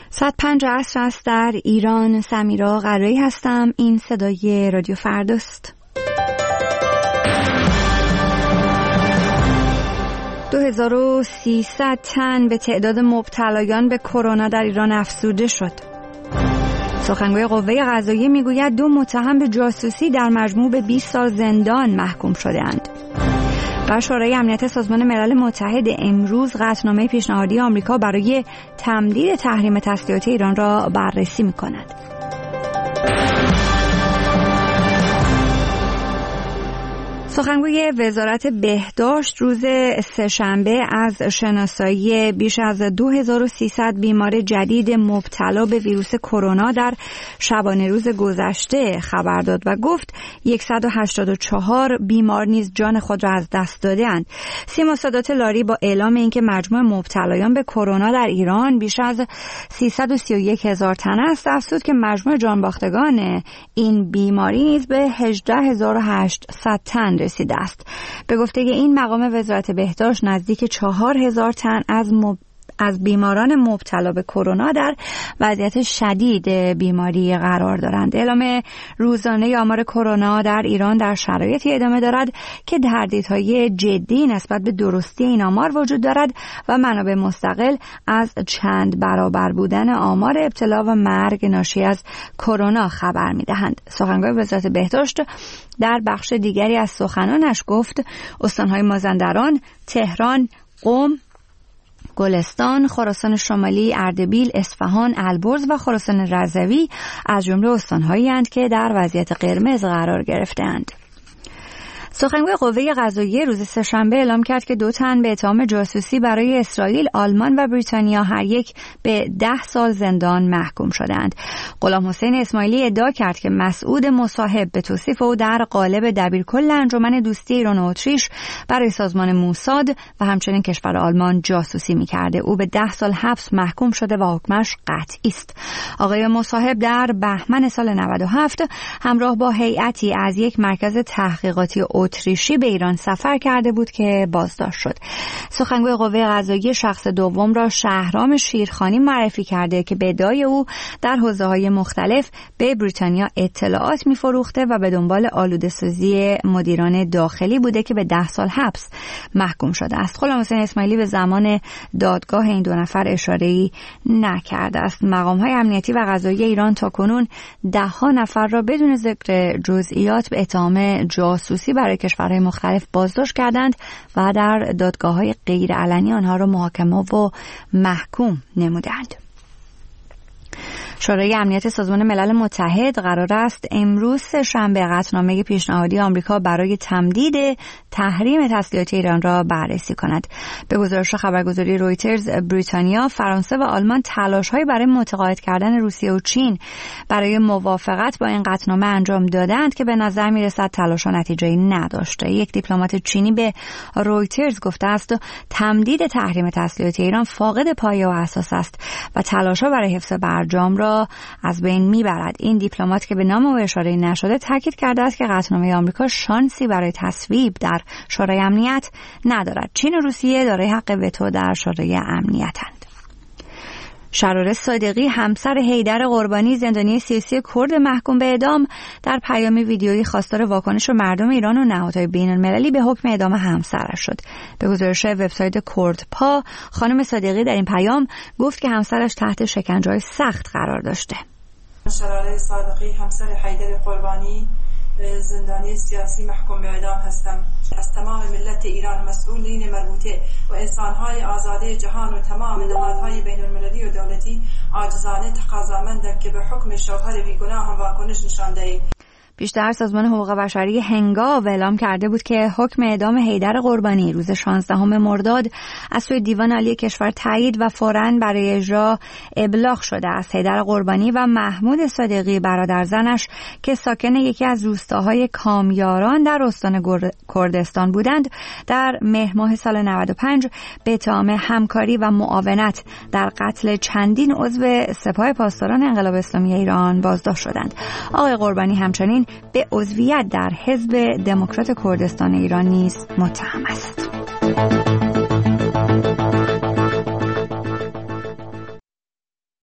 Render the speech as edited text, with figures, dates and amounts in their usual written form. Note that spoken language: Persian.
105 عصر است در ایران. سمیرا قرایی هستم. این صدای رادیو فرداست. 2300 تن به تعداد مبتلایان به کرونا در ایران افزوده شد. سخنگوی قوه قضاییه میگوید 2 متهم به جاسوسی در مجموع به 20 سال زندان محکوم شده‌اند. و شورای امنیت سازمان ملل متحد امروز قطعنامه پیشنهادی آمریکا برای تمدید تحریم تسلیحات ایران را بررسی می‌کند. سخنگوی وزارت بهداشت روز سه‌شنبه از شناسایی بیش از 2300 بیمار جدید مبتلا به ویروس کرونا در شبانه روز گذشته خبر داد و گفت 184 بیمار نیز جان خود را از دست داده‌اند. سیما سادات لاری با اعلام اینکه مجموع مبتلایان به کرونا در ایران بیش از 331,000 تن است، افزود که مجموع جانباختگان این بیماری نیز به 18,800 تن رسیده است. به گفته این مقام وزارت بهداشت نزدیک 4,000 تن از بیماران مبتلا به کرونا در وضعیت شدید بیماری قرار دارند. اعلام روزانه آمار کرونا در ایران در شرایطی ادامه دارد که تردیدهای جدی نسبت به درستی این آمار وجود دارد و منابع مستقل از چند برابر بودن آمار ابتلا و مرگ ناشی از کرونا خبر می‌دهند. سخنگوی وزارت بهداشت در بخش دیگری از سخنانش گفت استان‌های مازندران، تهران، قم، گلستان، خراسان شمالی، اردبیل، اصفهان، البرز و خراسان رضوی از جمله استان‌هایی‌اند که در وضعیت قرمز قرار گرفته‌اند. سخنگوی قوه قضاییه روز سه‌شنبه اعلام کرد که 2 تن به اتهام جاسوسی برای اسرائیل، آلمان و بریتانیا هر یک به 10 سال زندان محکوم شدند. غلام حسین اسماعیلی ادعا کرد که مسعود مصاحب به توصیف او در قالب دبیرکل انجمن دوستی ایران و اتریش برای سازمان موساد و همچنین کشور آلمان جاسوسی می‌کرده. او به 10 سال حبس محکوم شده و حکمش قطعی است. آقای مصاحب در بهمن سال 97 همراه با هیئتی از یک مرکز تحقیقاتی اتریشی به ایران سفر کرده بود که بازداشت شد. سخنگوی قوه قضاییه شخص دوم را شهرام شیرخانی معرفی کرده که به ادعای او در حوزه‌های مختلف به بریتانیا اطلاعات می‌فروخته و به دنبال آلوده‌سازی مدیران داخلی بوده که به 10 سال حبس محکوم شده است. غلام حسین اسماعیلی به زمان دادگاه این 2 نفر اشاره‌ای نکرده است. مقام‌های امنیتی و قضایی ایران تاکنون 10 نفر را بدون ذکر جزئیات به اتهام جاسوسی برای کشورهای مختلف بازداشت کردند و در دادگاه‌های غیر علنی آنها را محاکمه و محکوم نمودند. شورای امنیت سازمان ملل متحد قرار است امروز سه‌شنبه قطعنامه پیشنهادی آمریکا برای تمدید تحریم تسلیحات ایران را بررسی کند. به گزارش خبرگزاری رویترز، بریتانیا، فرانسه و آلمان تلاش‌هایی برای متقاعد کردن روسیه و چین برای موافقت با این قطعنامه انجام دادند که به نظر می‌رسد تلاش‌ها نتیجه‌ای نداشته. یک دیپلمات چینی به رویترز گفته است تمدید تحریم تسلیحات ایران فاقد پایه و اساس است و تلاش‌ها برای حفظ برجام را از بین میبرد. این دیپلمات که به نام او اشاره نشده تاکید کرده است که قطعنامه آمریکا شانسی برای تصویب در شورای امنیت ندارد. چین و روسیه دارای حق وتو در شورای امنیتند. شراره صادقی، همسر حیدر قربانی زندانی سیاسی کرد محکوم به اعدام، در پیام ویدیویی خواستار واکنش مردم ایران و نهادهای بین‌المللی به حکم اعدام همسرش شد. به گزارش وبسایت کردپا، خانم صادقی در این پیام گفت که همسرش تحت شکنجه‌های سخت قرار داشته. شراره صادقی، همسر حیدر قربانی زندانی سیاسی محکوم به اعدام هستم. از تمام ملت ایران، مسئولین مربوطه و انسان‌های آزاده جهان و تمام نهادهای بین‌المللی و دولتی عاجزانه تقاضامندم که به حکم شوهر بیگناه واکنش نشان دهید. پیشتر سازمان حقوق بشری هنگام اعلام کرده بود که حکم اعدام حیدر قربانی روز 16 مرداد از سوی دیوان عالی کشور تایید و فوراً برای اجرا ابلاغ شده است. حیدر قربانی و محمود صادقی برادرزنش که ساکن یکی از روستاهای کامیاران در استان کردستان بودند، در مهر ماه سال 95 به اتهام همکاری و معاونت در قتل چندین عضو سپاه پاسداران انقلاب اسلامی ایران بازداشت شدند. آقای قربانی همچنین به عضویت در حزب دموکرات کردستان ایران نیز متهم است.